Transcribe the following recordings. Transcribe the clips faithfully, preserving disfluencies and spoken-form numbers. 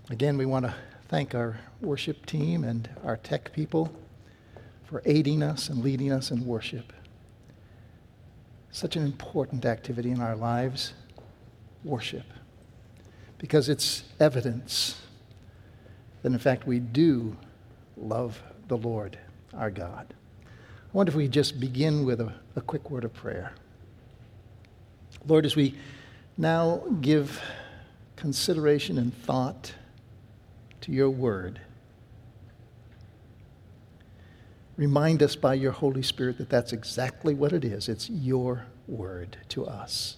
Again, we want to thank our worship team and our tech people for aiding us and leading us in worship. Such an important activity in our lives, worship, because it's evidence that in fact we do love the Lord, our God. I wonder if we just begin with a, a quick word of prayer. Lord, as we now give consideration and thought to your word, remind us by your Holy Spirit that that's exactly what it is. It's your word to us.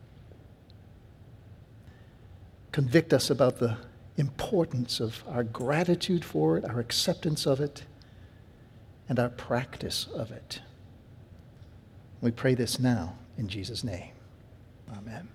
Convict us about the importance of our gratitude for it, our acceptance of it, and our practice of it. We pray this now in Jesus' name. Amen.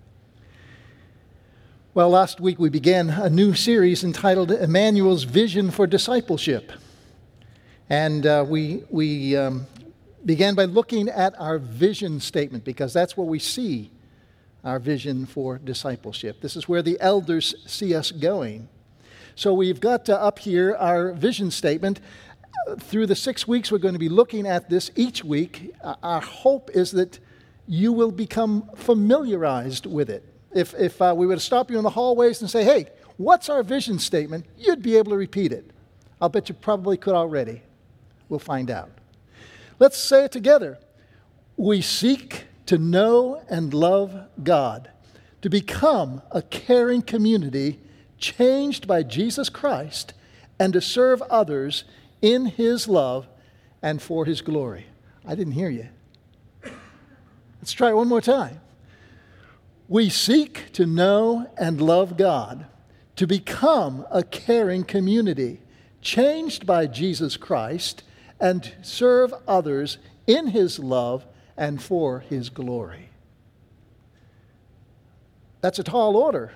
Well, last week we began a new series entitled Emmanuel's Vision for Discipleship. And uh, we, we um, began by looking at our vision statement, because that's where we see our vision for discipleship. This is where the elders see us going. So we've got uh, up here our vision statement. Through the six weeks we're going to be looking at this each week. Uh, our hope is that you will become familiarized with it. If, if uh, we were to stop you in the hallways and say, hey, what's our vision statement? You'd be able to repeat it. I'll bet you probably could already. We'll find out. Let's say it together. We seek to know and love God, to become a caring community changed by Jesus Christ, and to serve others in His love and for His glory. I didn't hear you. Let's try it one more time. We seek to know and love God, to become a caring community changed by Jesus Christ, and serve others in His love and for His glory. That's a tall order,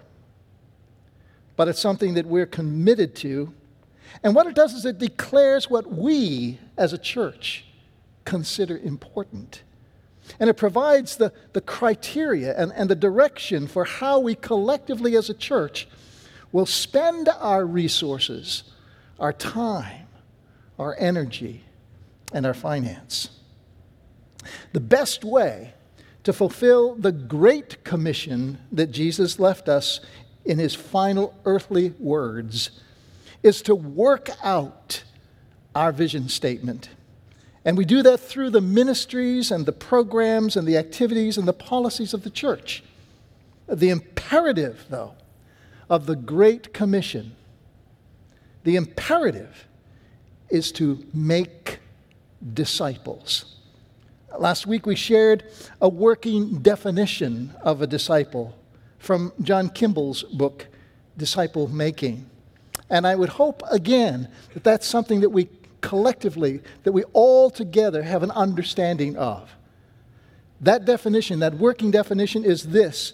but it's something that we're committed to. And what it does is it declares what we as a church consider important. And it provides the, the criteria and, and the direction for how we collectively as a church will spend our resources, our time, our energy, and our finance. The best way to fulfill the great commission that Jesus left us in His final earthly words is to work out our vision statement. And we do that through the ministries and the programs and the activities and the policies of the church. The imperative, though, of the Great Commission, the imperative is to make disciples. Last week we shared a working definition of a disciple from John Kimball's book, Disciple Making. And I would hope, again, that that's something that we collectively, that we all together have an understanding of. That definition, that working definition is this: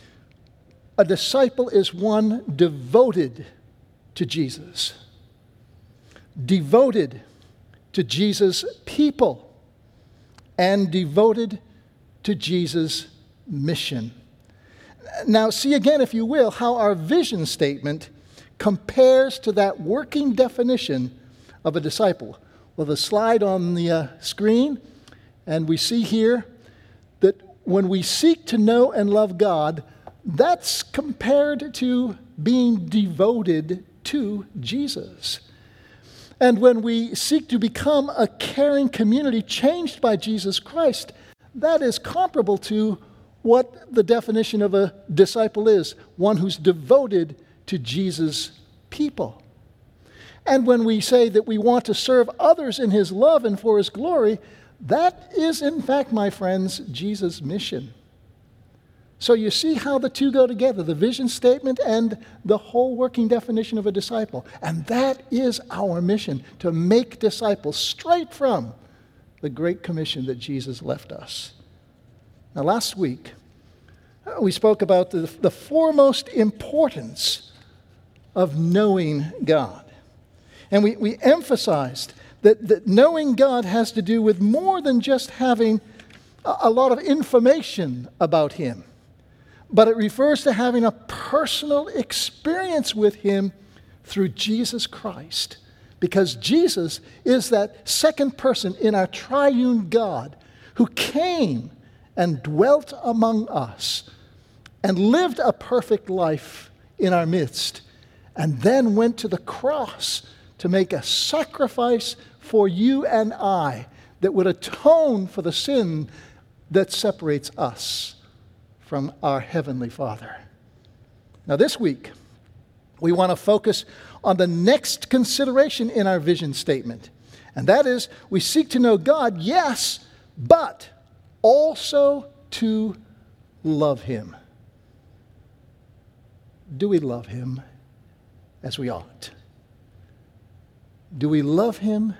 a disciple is one devoted to Jesus, devoted to Jesus' people, and devoted to Jesus' mission. Now, see again, if you will, how our vision statement compares to that working definition of a disciple. Well, the slide on the uh, screen, and we see here that when we seek to know and love God, that's compared to being devoted to Jesus. And when we seek to become a caring community changed by Jesus Christ, that is comparable to what the definition of a disciple is: one who's devoted to Jesus' people. And when we say that we want to serve others in His love and for His glory, that is, in fact, my friends, Jesus' mission. So you see how the two go together, the vision statement and the whole working definition of a disciple. And that is our mission, to make disciples straight from the Great Commission that Jesus left us. Now, last week, we spoke about the, the foremost importance of knowing God. And we, we emphasized that, that knowing God has to do with more than just having a, a lot of information about Him, but it refers to having a personal experience with him through Jesus Christ. Because Jesus is that second person in our triune God who came and dwelt among us and lived a perfect life in our midst, and then went to the cross to make a sacrifice for you and I that would atone for the sin that separates us from our Heavenly Father. Now this week, we want to focus on the next consideration in our vision statement, and that is we seek to know God, yes, but also to love him. Do we love him as we ought? Do we love him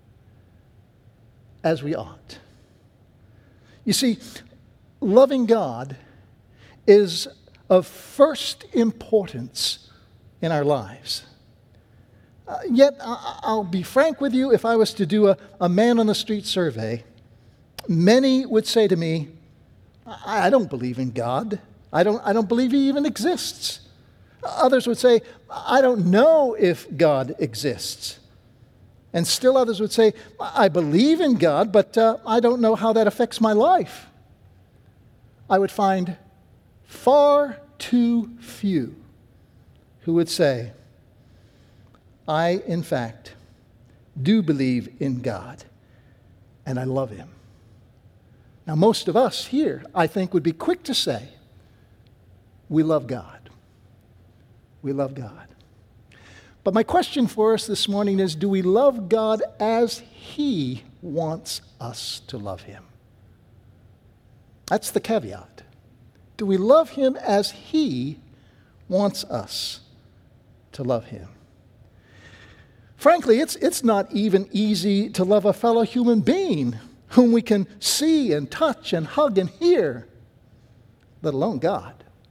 as we ought? You see, loving God is of first importance in our lives. Uh, yet, I- I'll be frank with you, if I was to do a, a man-on-the-street survey, many would say to me, I, I don't believe in God. I don't, I don't believe he even exists. Others would say, I don't know if God exists. And still others would say, I believe in God, but uh, I don't know how that affects my life. I would find far too few who would say, I, in fact, do believe in God, and I love him. Now, most of us here, I think, would be quick to say, we love God. We love God. But my question for us this morning is, do we love God as he wants us to love him? That's the caveat. Do we love him as he wants us to love him? Frankly, it's, it's not even easy to love a fellow human being whom we can see and touch and hug and hear, let alone God.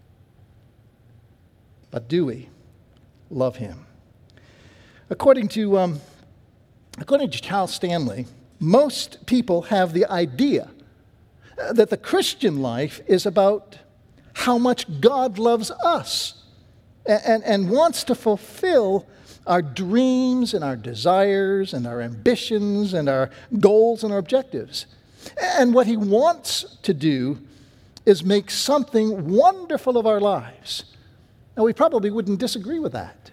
But do we love him? According to, um, according to Charles Stanley, most people have the idea that the Christian life is about how much God loves us and, and, and wants to fulfill our dreams and our desires and our ambitions and our goals and our objectives. And what he wants to do is make something wonderful of our lives. Now, we probably wouldn't disagree with that.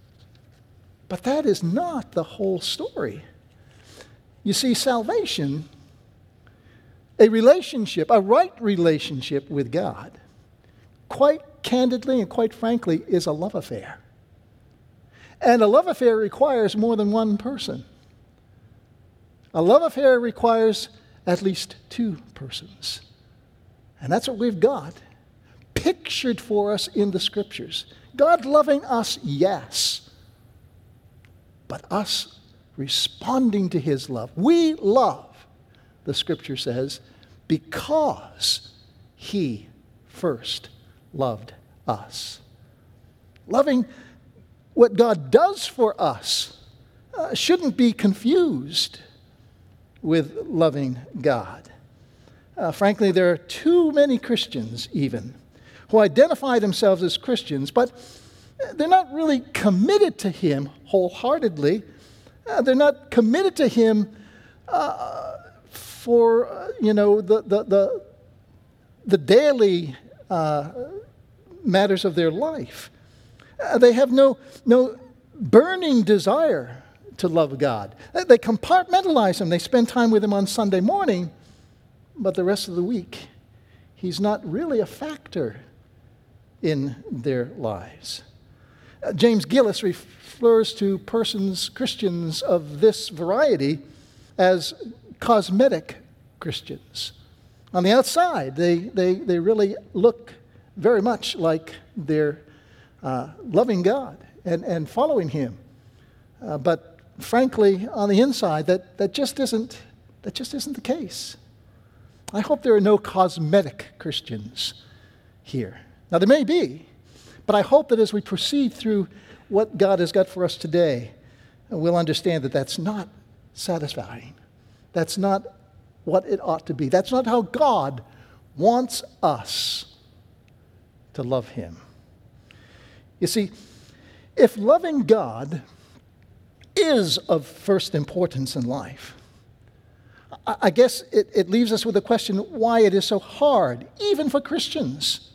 But that is not the whole story. You see, salvation, a relationship, a right relationship with God, quite candidly and quite frankly, is a love affair. And a love affair requires more than one person. A love affair requires at least two persons. And that's what we've got pictured for us in the Scriptures. God loving us, yes, but us responding to his love. We love, the Scripture says, because he first loved us. Loving what God does for us uh, shouldn't be confused with loving God. Uh, frankly, there are too many Christians even who identify themselves as Christians, but they're not really committed to him wholeheartedly. Uh, they're not committed to him uh, for, uh, you know, the, the, the, the daily uh, matters of their life. Uh, they have no, no burning desire to love God. Uh, they compartmentalize him. They spend time with him on Sunday morning, but the rest of the week, he's not really a factor in their lives. Uh, James Gillis refers to persons, Christians of this variety, as cosmetic Christians. On the outside, they, they, they really look very much like they're uh, loving God and, and following him. Uh, but frankly, on the inside, that, that, just isn't, that just isn't the case. I hope there are no cosmetic Christians here. Now, there may be, but I hope that as we proceed through what God has got for us today, we'll understand that that's not satisfying. That's not what it ought to be. That's not how God wants us to love him. You see, if loving God is of first importance in life, I guess it, it leaves us with the question why it is so hard, even for Christians.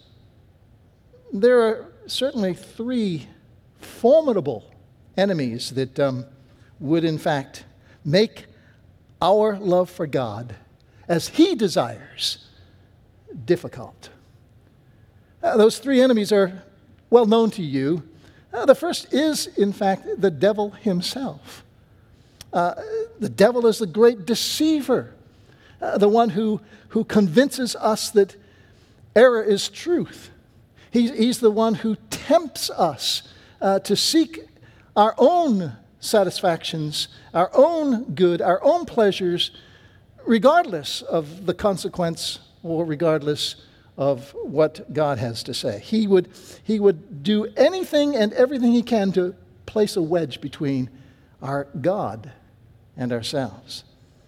There are certainly three formidable enemies that um, would, in fact, make our love for God, as he desires, difficult. Uh, those three enemies are well known to you. Uh, the first is, in fact, the devil himself. Uh, the devil is the great deceiver, uh, the one who, who convinces us that error is truth. He's, he's the one who tempts us uh, to seek our own satisfactions, our own good, our own pleasures, regardless of the consequence or regardless of what God has to say. He would, he would do anything and everything he can to place a wedge between our God and ourselves.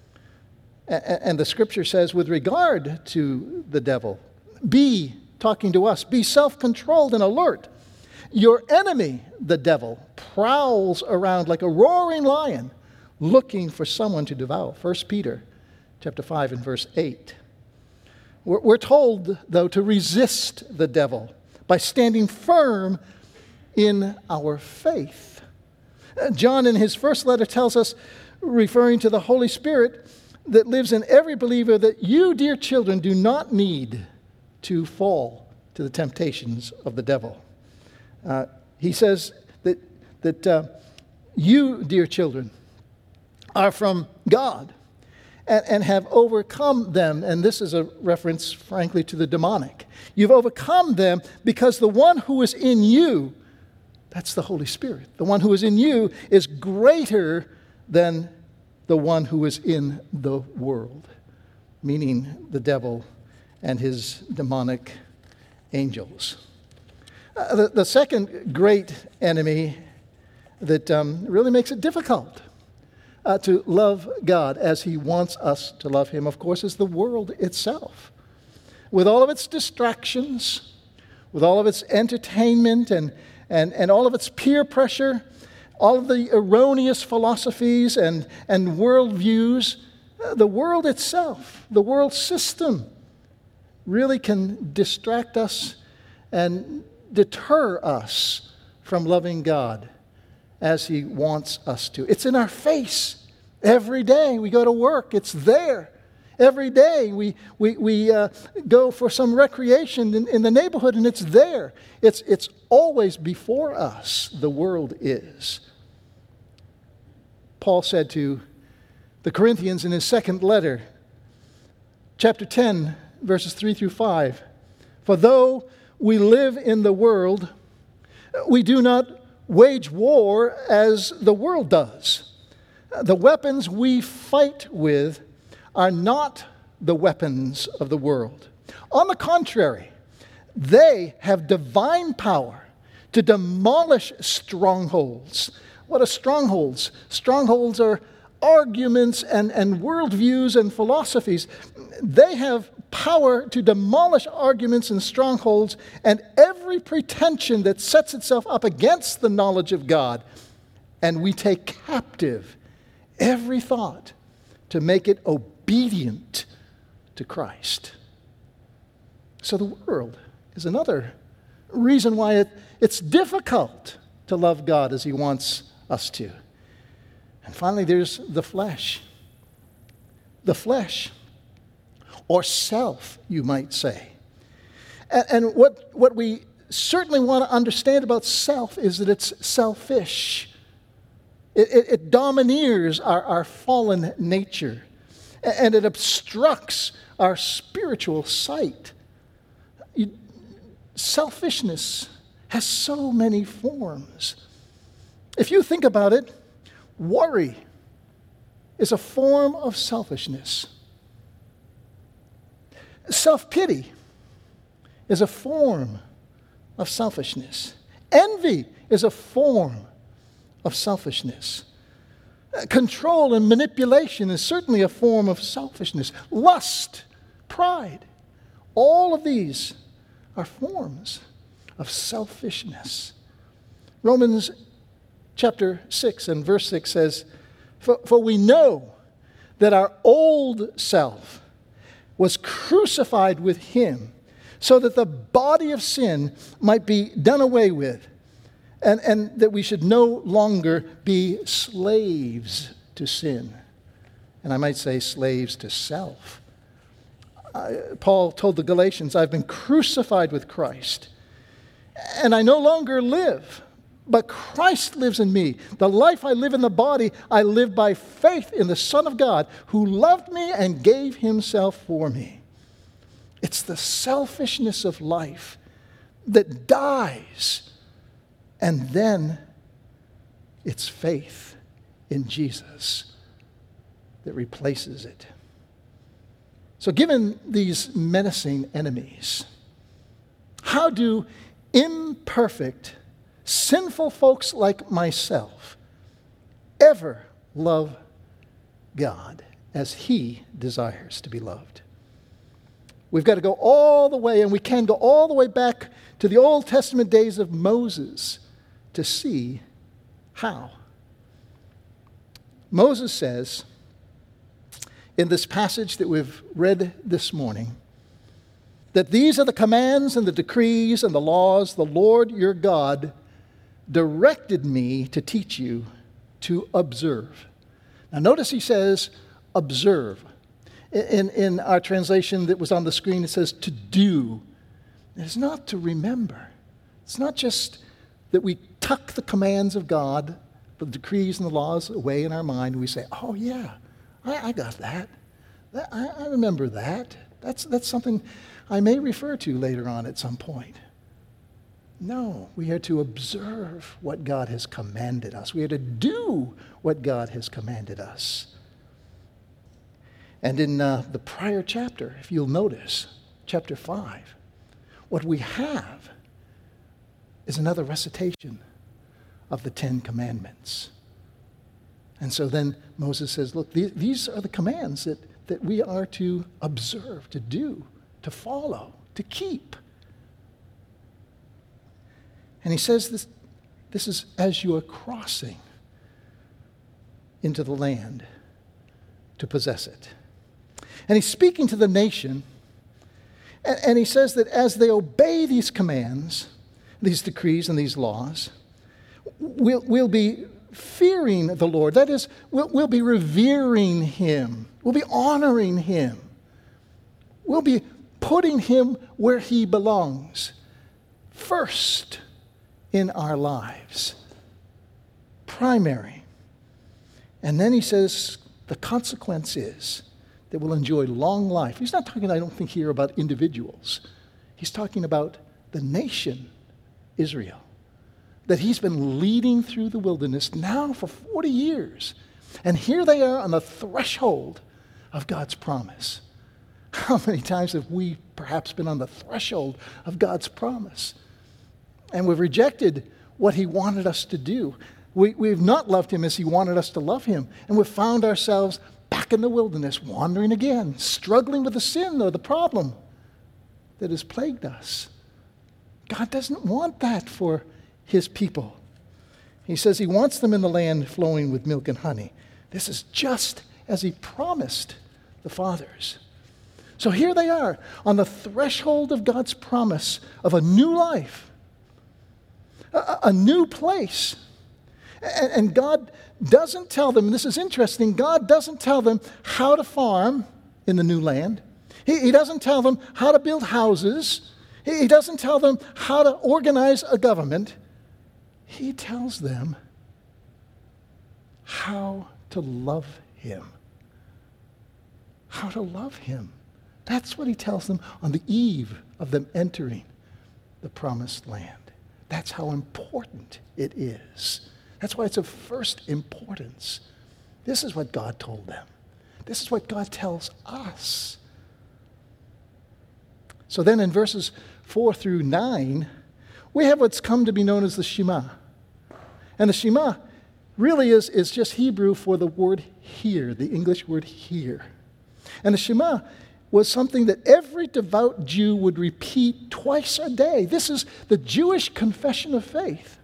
And the scripture says, with regard to the devil, be, talking to us, be self-controlled and alert. Your enemy, the devil, prowls around like a roaring lion, looking for someone to devour. First Peter chapter five and verse eight. We're, we're told, though, to resist the devil by standing firm in our faith. John, in his first letter, tells us, referring to the Holy Spirit that lives in every believer, that you, dear children, do not need to fall to the temptations of the devil. Uh, he says that, that uh, you, dear children, are from God and, and have overcome them. And this is a reference, frankly, to the demonic. You've overcome them because the one who is in you, that's the Holy Spirit. The one who is in you is greater than the one who is in the world, meaning the devil and his demonic angels. Uh, the, the second great enemy that um, really makes it difficult uh, to love God as he wants us to love him, of course, is the world itself. With all of its distractions, with all of its entertainment and, and, and all of its peer pressure, all of the erroneous philosophies and, and worldviews, uh, the world itself, the world system, really can distract us and deter us from loving God as he wants us to. It's in our face every day. We go to work, it's there. Every day we, we, we uh, go for some recreation in, in the neighborhood, and it's there. It's, it's always before us, the world is. Paul said to the Corinthians in his second letter, chapter ten, verses three through five, for though we live in the world, we do not wage war as the world does. The weapons we fight with are not the weapons of the world. On the contrary, they have divine power to demolish strongholds. What are strongholds? Strongholds are arguments and, and worldviews and philosophies. They have power to demolish arguments and strongholds and every pretension that sets itself up against the knowledge of God. And we take captive every thought to make it obedient to Christ. So the world is another reason why it, it's difficult to love God as he wants us to. And finally, there's the flesh. The flesh, or self, you might say. And, and what, what we certainly want to understand about self is that it's selfish. It, it, it domineers our, our fallen nature, and it obstructs our spiritual sight. You, selfishness has so many forms. If you think about it, worry is a form of selfishness. Self-pity is a form of selfishness. Envy is a form of selfishness. Control and manipulation is certainly a form of selfishness. Lust, pride, all of these are forms of selfishness. Romans chapter six and verse six says, For, for we know that our old self was crucified with him, so that the body of sin might be done away with, and, and that we should no longer be slaves to sin. And I might say slaves to self. Uh, Paul told the Galatians, I've been crucified with Christ, and I no longer live, but Christ lives in me. The life I live in the body, I live by faith in the Son of God, who loved me and gave himself for me. It's the selfishness of life that dies, and then it's faith in Jesus that replaces it. So given these menacing enemies, how do imperfect, sinful folks like myself ever love God as he desires to be loved? We've got to go all the way, and we can go all the way back to the Old Testament days of Moses to see how. Moses says in this passage that we've read this morning that these are the commands and the decrees and the laws the Lord your God directed me to teach you to observe. Now notice he says observe. In, in our translation that was on the screen, it says to do. It's not to remember. It's not just that we tuck the commands of God, the decrees and the laws away in our mind, and we say, oh yeah, I, I got that. that I, I remember that. That's, that's something I may refer to later on at some point. No, we are to observe what God has commanded us. We are to do what God has commanded us. And in uh, the prior chapter, if you'll notice, chapter five, what we have is another recitation of the Ten Commandments. And so then Moses says, look, these, these are the commands that, that we are to observe, to do, to follow, to keep. And he says this, this is as you are crossing into the land to possess it. And he's speaking to the nation, and, and he says that as they obey these commands, these decrees and these laws, we'll, we'll be fearing the Lord. That is, we'll, we'll be revering him. We'll be honoring him. We'll be putting him where he belongs, first in our lives, primary. And then he says the consequence is that we'll enjoy long life. He's not talking, I don't think, here about individuals. He's talking about the nation, Israel, that he's been leading through the wilderness now for forty years. And here they are on the threshold of God's promise. How many times have we perhaps been on the threshold of God's promise? And we've rejected what he wanted us to do. We, we've not loved him as he wanted us to love him. And we've found ourselves back in the wilderness, wandering again, struggling with the sin or the problem that has plagued us. God doesn't want that for his people. He says he wants them in the land flowing with milk and honey. This is just as he promised the fathers. So here they are on the threshold of God's promise of a new life, a, a new place. And, and God doesn't tell them, and this is interesting, God doesn't tell them how to farm in the new land. He, he doesn't tell them how to build houses. He, he doesn't tell them how to organize a government. He tells them how to love him. How to love him. That's what he tells them on the eve of them entering the promised land. That's how important it is. That's why it's of first importance. This is what God told them. This is what God tells us. So then in verses four through nine, we have what's come to be known as the Shema. And the Shema really is, is just Hebrew for the word hear, the English word hear. And the Shema was something that every devout Jew would repeat twice a day. This is the Jewish confession of faith.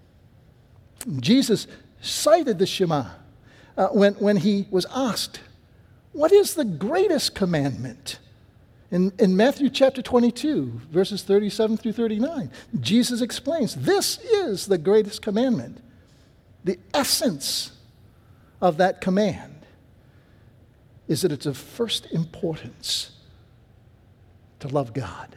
Jesus cited the Shema uh, when, when he was asked, what is the greatest commandment? In, in Matthew chapter twenty-two, verses thirty-seven through thirty-nine, Jesus explains, this is the greatest commandment. The essence of that command is that it's of first importance to love God.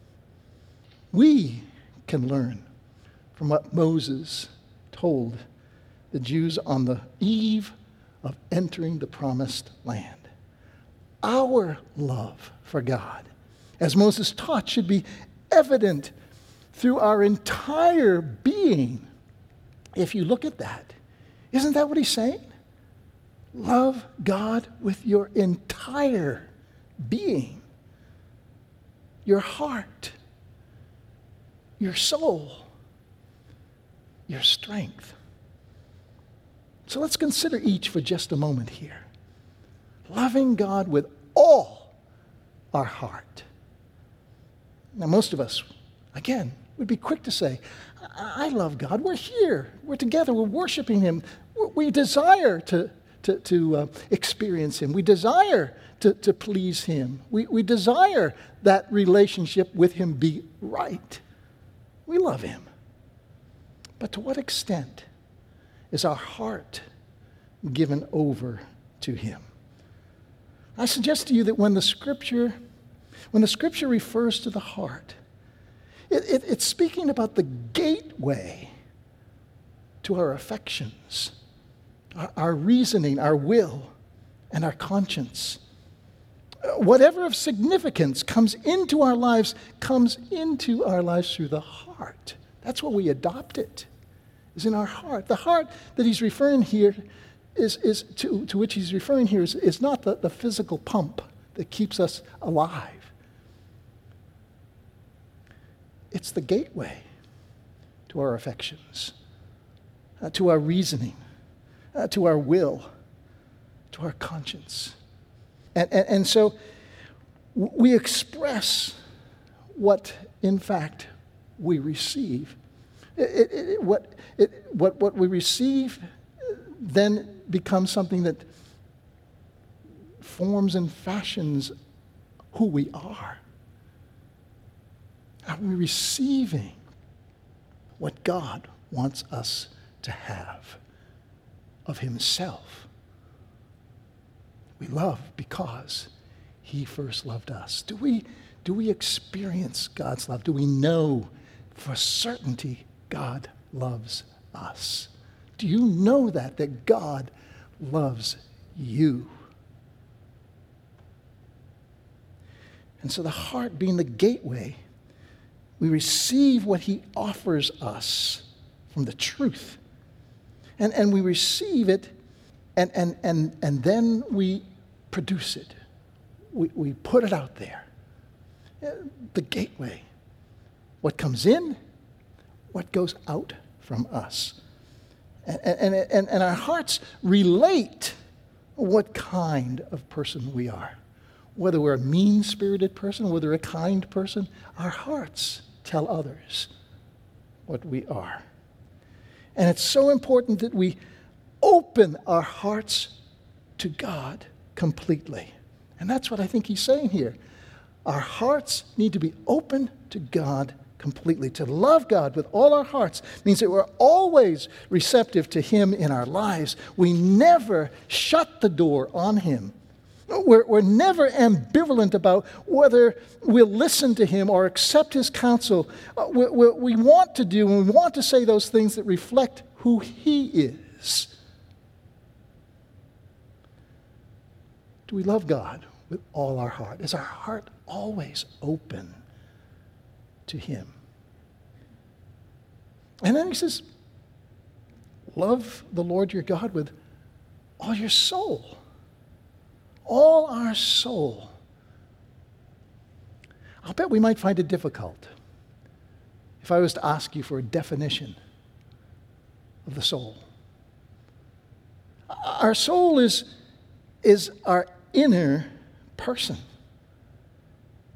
We can learn from what Moses told the Jews on the eve of entering the promised land. Our love for God, as Moses taught, should be evident through our entire being. If you look at that, isn't that what he's saying? Love God with your entire being, your heart, your soul, your strength. So let's consider each for just a moment here. Loving God with all our heart. Now, most of us, again, would be quick to say, I, I love God. We're here. We're together. We're worshiping Him. We desire to, to, to uh, experience Him. We desire to, to please Him. We, we desire that relationship with Him be right. We love Him. But to what extent is our heart given over to Him? I suggest to you that when the Scripture, when the Scripture refers to the heart, it, it, it's speaking about the gateway to our affections, our, our reasoning, our will, and our conscience. Whatever of significance comes into our lives, comes into our lives through the heart. That's where we adopt it, is in our heart. The heart that he's referring here is, is to, to which he's referring here is, is not the, the physical pump that keeps us alive. It's the gateway to our affections, uh, to our reasoning, uh, to our will, to our conscience. And, and, and so we express what, in fact, we receive. It, it, it, what, it, what, what we receive then becomes something that forms and fashions who we are. Are we receiving what God wants us to have of Himself? We love because He first loved us. Do we, do we experience God's love? Do we know for certainty God loves us? Do you know that, that God loves you? And so the heart being the gateway, we receive what He offers us from the truth. And, and we receive it, and, and, and, and then we produce it. We, we put it out there. The gateway. What comes in, what goes out from us. And, and, and, and our hearts relate what kind of person we are. Whether we're a mean-spirited person, whether we're a kind person, our hearts tell others what we are. And it's so important that we open our hearts to God completely. And that's what I think he's saying here. Our hearts need to be open to God completely. To love God with all our hearts means that we're always receptive to Him in our lives. We never shut the door on Him. We're, we're never ambivalent about whether we'll listen to Him or accept His counsel. Uh, we, we, we want to do and we want to say those things that reflect who He is. Do we love God with all our heart? Is our heart always open to Him? And then he says, love the Lord your God with all your soul. All our soul. I'll bet we might find it difficult if I was to ask you for a definition of the soul. Our soul is, is our inner person.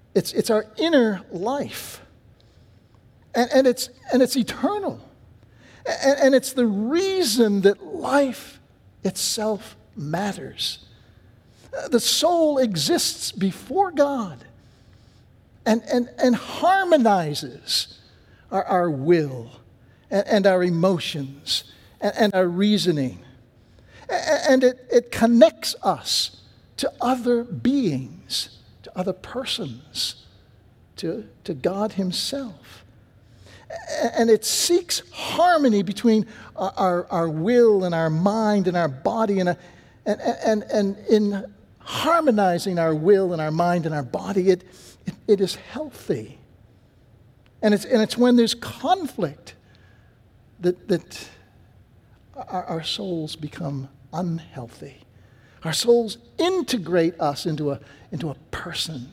It's, it's our inner life. And, and, it's, and it's eternal. And, and it's the reason that life itself matters. The soul exists before God and, and, and harmonizes our, our will and, and our emotions and, and our reasoning. And it, it connects us to other beings, to other persons, to, to God himself. And it seeks harmony between our, our will and our mind and our body. And, and, and, and in harmonizing our will and our mind and our body, it, it, it is healthy. And it's, and it's when there's conflict that, that our, our souls become unhealthy. Our souls integrate us into a, into a person.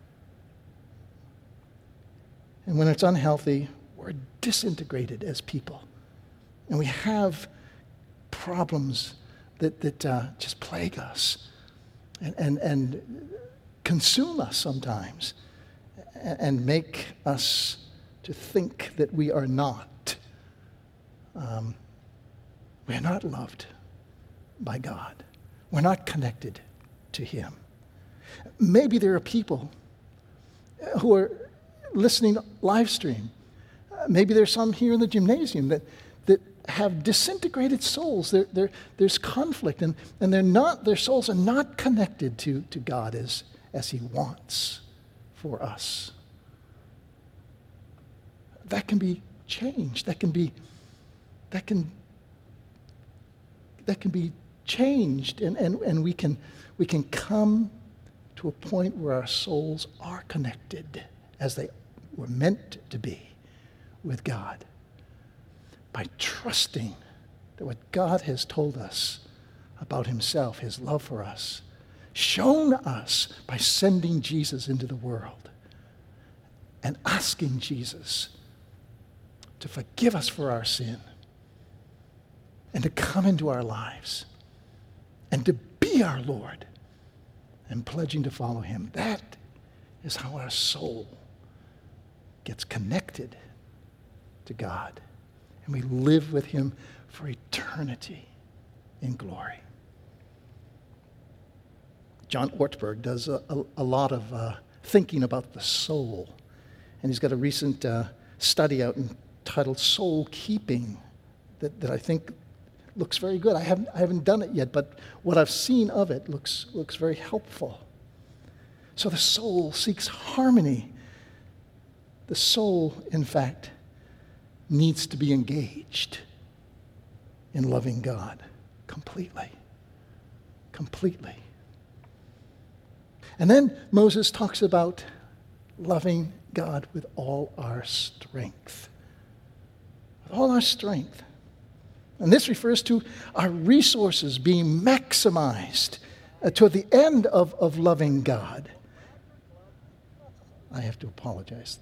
And when it's unhealthy, we're disintegrated as people. And we have problems that, that uh, just plague us and, and, and consume us sometimes and, and make us to think that we are not. Um, we are not loved by God. We're not connected to him. Maybe there are people who are listening live stream. Maybe there's some here in the gymnasium that, that have disintegrated souls. They're, they're, there's conflict, and, and they're not, their souls are not connected to, to God as, as he wants for us. That can be changed. That can be, that can, that can be changed, and, and, and we can, we can come to a point where our souls are connected as they were meant to be with God, by trusting that what God has told us about himself, his love for us, shown us by sending Jesus into the world and asking Jesus to forgive us for our sin and to come into our lives and to be our Lord and pledging to follow him. That is how our soul gets connected to God, and we live with him for eternity in glory. John Ortberg does a, a, a lot of uh, thinking about the soul, and he's got a recent uh, study out entitled Soul Keeping that, that I think looks very good. I haven't, I haven't done it yet, but what I've seen of it looks, looks very helpful. So the soul seeks harmony. The soul, in fact, needs to be engaged in loving God completely. Completely. And then Moses talks about loving God with all our strength. With all our strength. And this refers to our resources being maximized uh, to the end of, of loving God. I have to apologize.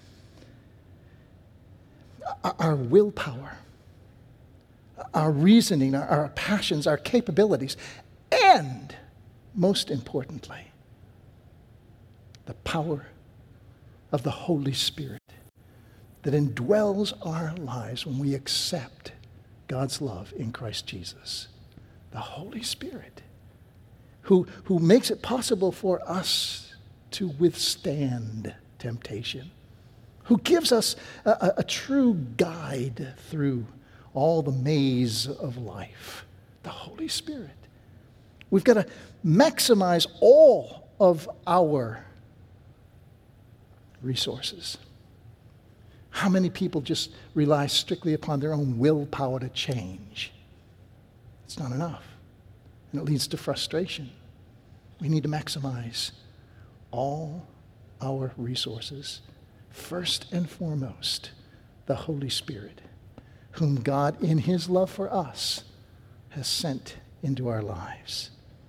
Our willpower, our reasoning, our, our passions, our capabilities, and most importantly, the power of the Holy Spirit that indwells our lives when we accept God's love in Christ Jesus. The Holy Spirit who, who makes it possible for us to withstand temptation, who gives us a, a, a true guide through all the maze of life, the Holy Spirit. We've got to maximize all of our resources. How many people just rely strictly upon their own willpower to change? It's not enough, and it leads to frustration. We need to maximize all our resources. First and foremost, the Holy Spirit, whom God, in his love for us, has sent into our lives.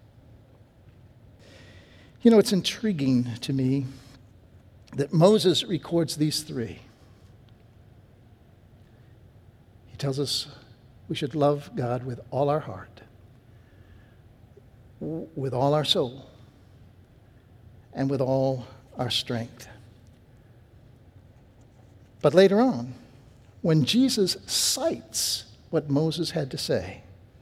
You know, it's intriguing to me that Moses records these three. He tells us we should love God with all our heart, with all our soul, and with all our strength. But later on, when Jesus cites what Moses had to say,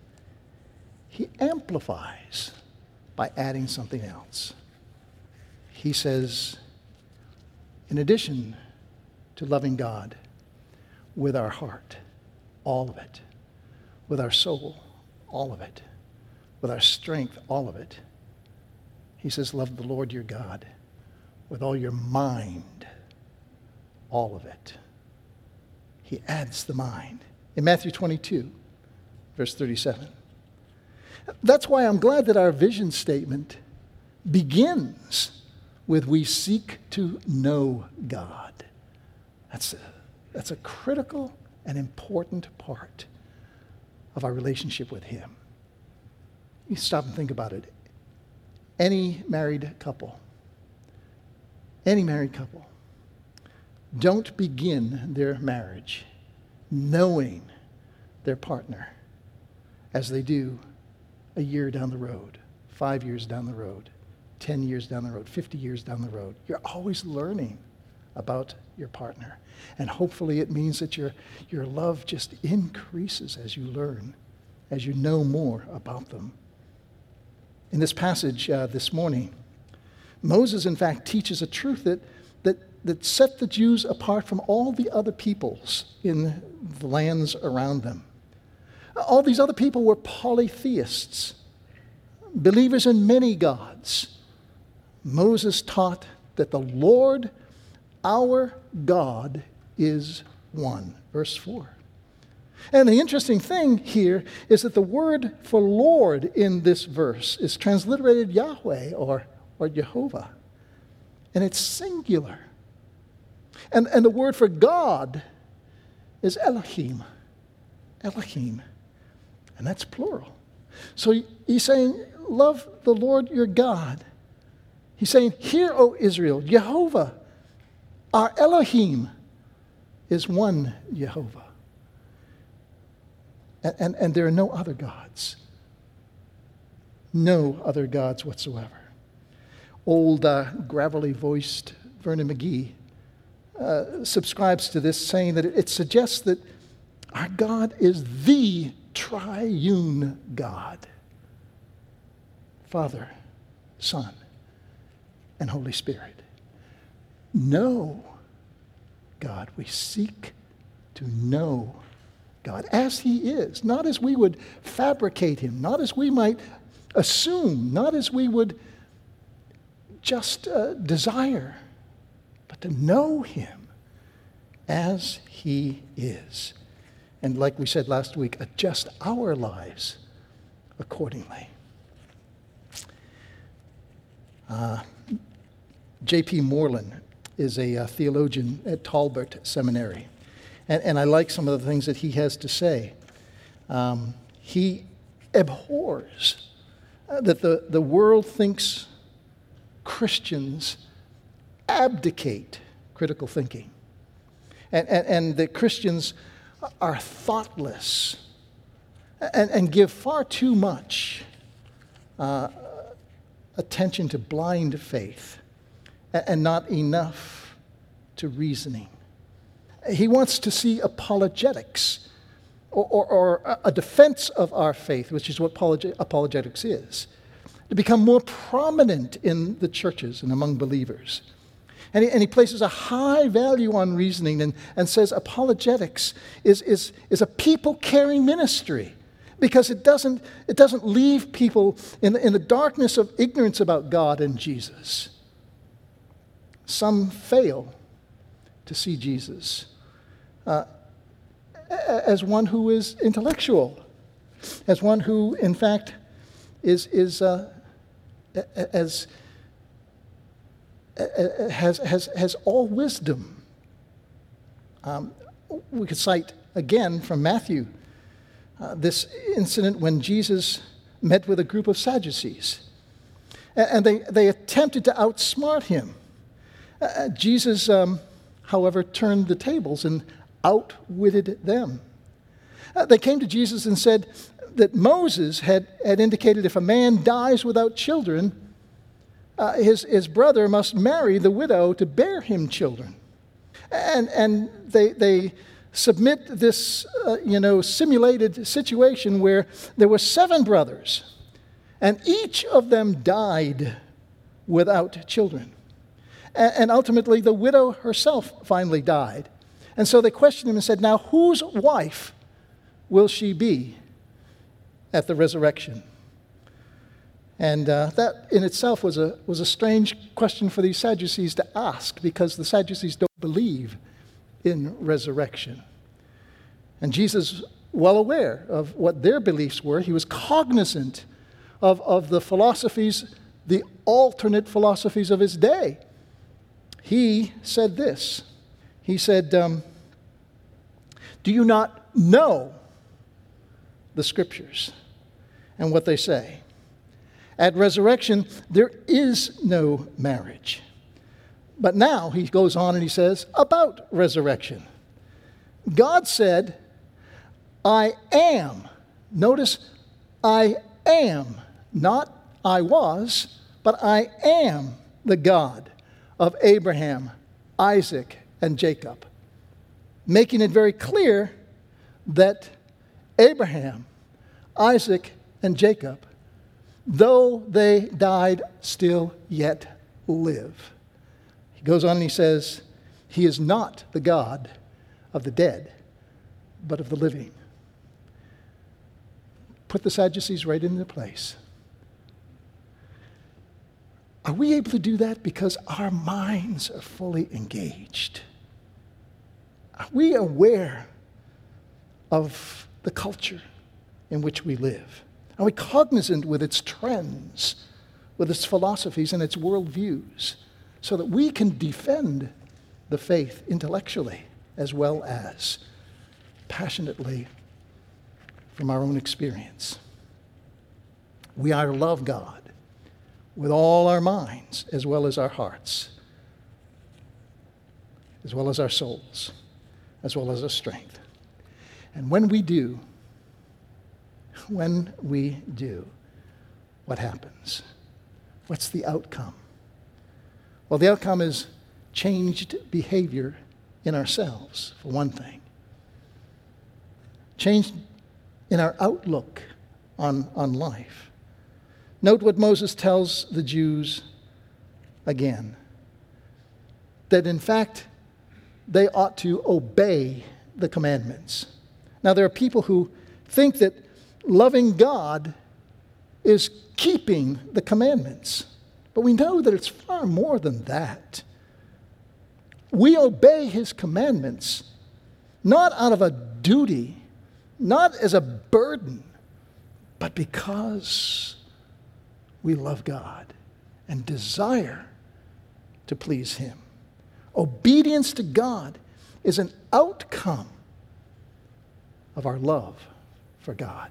he amplifies by adding something else. He says, in addition to loving God with our heart, all of it, with our soul, all of it, with our strength, all of it, he says, love the Lord your God with all your mind, all of it. He adds the mind. In Matthew twenty-two, verse thirty-seven. That's why I'm glad that our vision statement begins with, we seek to know God. That's a, that's a critical and important part of our relationship with him. You stop and think about it. Any married couple, any married couple, don't begin their marriage knowing their partner as they do a year down the road, five years down the road, ten years down the road, fifty years down the road. You're always learning about your partner. And hopefully it means that your, your love just increases as you learn, as you know more about them. In this passage uh, this morning, Moses, in fact, teaches a truth that, that, that set the Jews apart from all the other peoples in the lands around them. All these other people were polytheists, believers in many gods. Moses taught that the Lord, our God, is one. Verse four. And the interesting thing here is that the word for Lord in this verse is transliterated Yahweh or, or Jehovah. And it's singular. And, and the word for God is Elohim. Elohim. And that's plural. So he's saying, love the Lord your God. He's saying, hear, O Israel, Jehovah, our Elohim, is one Jehovah. And, and, and there are no other gods. No other gods whatsoever. Old uh, gravelly-voiced Vernon McGee uh, subscribes to this, saying that it, it suggests that our God is the triune God. Father, Son, and Holy Spirit. Know God. We seek to know God as he is, not as we would fabricate him, not as we might assume, not as we would just uh, desire, but to know him as he is. And like we said last week, adjust our lives accordingly. Uh, J P Moreland is a uh, theologian at Talbot Seminary. And, and I like some of the things that he has to say. Um, he abhors uh, that the, the world thinks Christians abdicate critical thinking. And, and, and that Christians are thoughtless and, and give far too much uh, attention to blind faith and not enough to reasoning. He wants to see apologetics or, or, or a defense of our faith, which is what apologetics is, to become more prominent in the churches and among believers. And he, and he places a high value on reasoning and, and says apologetics is, is, is a people-caring ministry because it doesn't, it doesn't leave people in the, in the darkness of ignorance about God and Jesus. Some fail to see Jesus uh, as one who is intellectual, as one who, in fact, is, is uh, as has, has, has all wisdom. Um, we could cite again from Matthew uh, this incident when Jesus met with a group of Sadducees. And they, they attempted to outsmart him. Uh, Jesus, um, however, turned the tables and outwitted them. Uh, they came to Jesus and said that Moses had, had indicated if a man dies without children, uh, his, his brother must marry the widow to bear him children. And, and they, they submit this, uh, you know, simulated situation where there were seven brothers, and each of them died without children. And, and ultimately, the widow herself finally died. And so they questioned him and said, now, whose wife will she be at the resurrection? And uh, that in itself was a, was a strange question for these Sadducees to ask, because the Sadducees don't believe in resurrection. And Jesus, well aware of what their beliefs were, he was cognizant of, of the philosophies, the alternate philosophies of his day. He said this. He said, um, do you not know the Scriptures and what they say? At resurrection, there is no marriage. But now, he goes on and he says, about resurrection. God said, I am. Notice, I am. Not I was, but I am the God of Abraham, Isaac, and Jacob. Making it very clear that Abraham, Isaac, and Jacob, though they died, still yet live. He goes on and he says, he is not the God of the dead, but of the living. Put the Sadducees right in their place. Are we able to do that because our minds are fully engaged? Are we aware of the culture in which we live? Are we cognizant with its trends, with its philosophies and its worldviews, so that we can defend the faith intellectually as well as passionately from our own experience? We are to love God with all our minds as well as our hearts, as well as our souls, as well as our strength. And when we do, when we do, what happens? What's the outcome? Well, the outcome is changed behavior in ourselves, for one thing. Changed in our outlook on, on life. Note what Moses tells the Jews again. That in fact, they ought to obey the commandments. Now, there are people who think that loving God is keeping the commandments. But we know that it's far more than that. We obey his commandments not out of a duty, not as a burden, but because we love God and desire to please him. Obedience to God is an outcome of our love for God.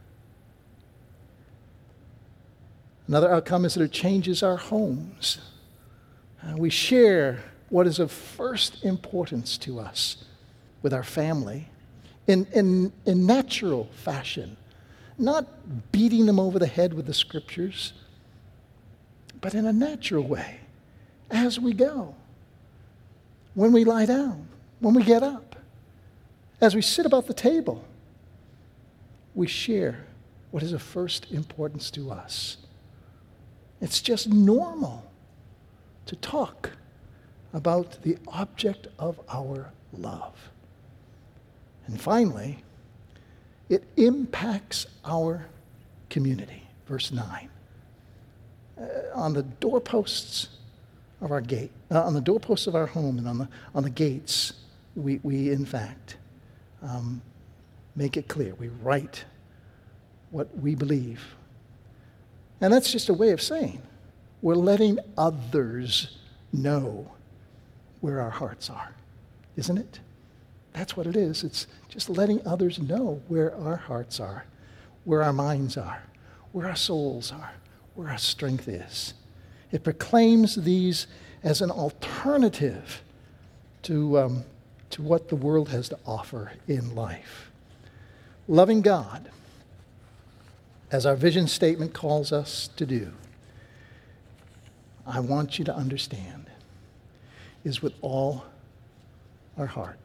Another outcome is that it changes our homes. Uh, we share what is of first importance to us with our family in, in, in natural fashion, not beating them over the head with the Scriptures, but in a natural way, as we go, when we lie down, when we get up, as we sit about the table, we share what is of first importance to us. It's just normal to talk about the object of our love. And finally, it impacts our community. Verse nine. Uh, on the doorposts of our gate, uh, on the doorposts of our home and on the, on the gates, we, we in fact um, make it clear. We write what we believe. And that's just a way of saying we're letting others know where our hearts are, isn't it? That's what it is. It's just letting others know where our hearts are, where our minds are, where our souls are, where our strength is. It proclaims these as an alternative to, um, to what the world has to offer in life. Loving God, as our vision statement calls us to do, I want you to understand is with all our heart,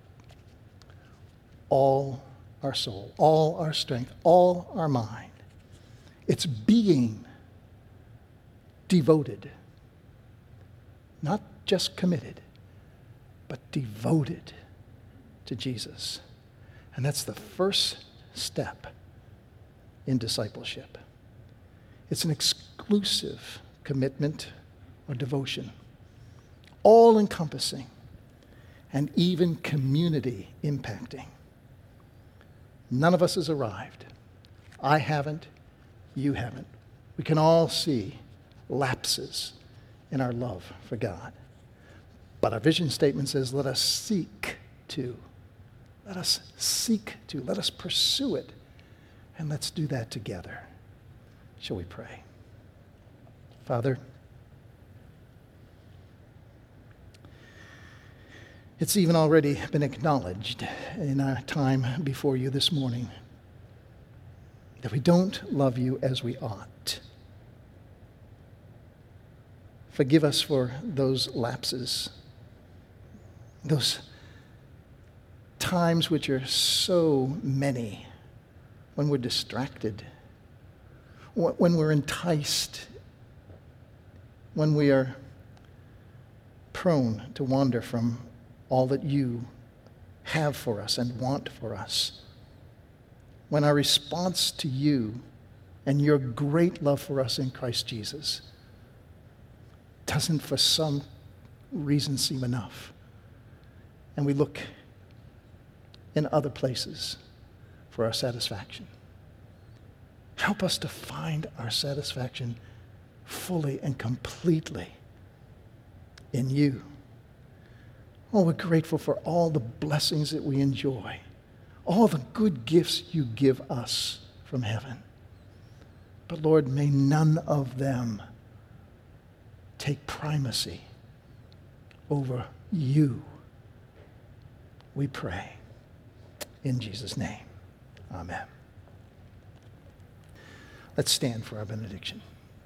all our soul, all our strength, all our mind. It's being devoted, not just committed, but devoted to Jesus. And that's the first step in discipleship. It's an exclusive commitment or devotion, all-encompassing, and even community impacting. None of us has arrived. I haven't, you haven't. We can all see lapses in our love for God. But our vision statement says, let us seek to. Let us seek to. Let us pursue it. And let's do that together. Shall we pray? Father, it's even already been acknowledged in our time before you this morning that we don't love you as we ought. Forgive us for those lapses, those times which are so many when we're distracted, when we're enticed, when we are prone to wander from all that you have for us and want for us. When our response to you and your great love for us in Christ Jesus doesn't for some reason seem enough, and we look in other places for our satisfaction. Help us to find our satisfaction fully and completely in you. Oh, we're grateful for all the blessings that we enjoy, all the good gifts you give us from heaven. But Lord, may none of them take primacy over you. We pray in Jesus' name. Amen. Let's stand for our benediction.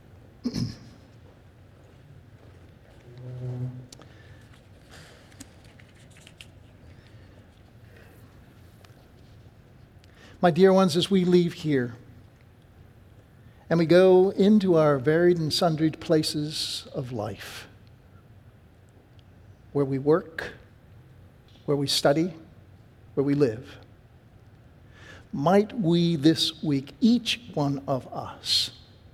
My dear ones, as we leave here and we go into our varied and sundry places of life, where we work, where we study, where we live, might we this week, each one of us,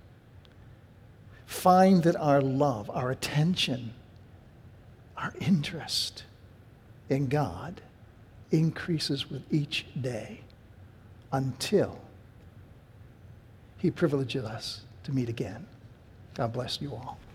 find that our love, our attention, our interest in God increases with each day until he privileges us to meet again. God bless you all.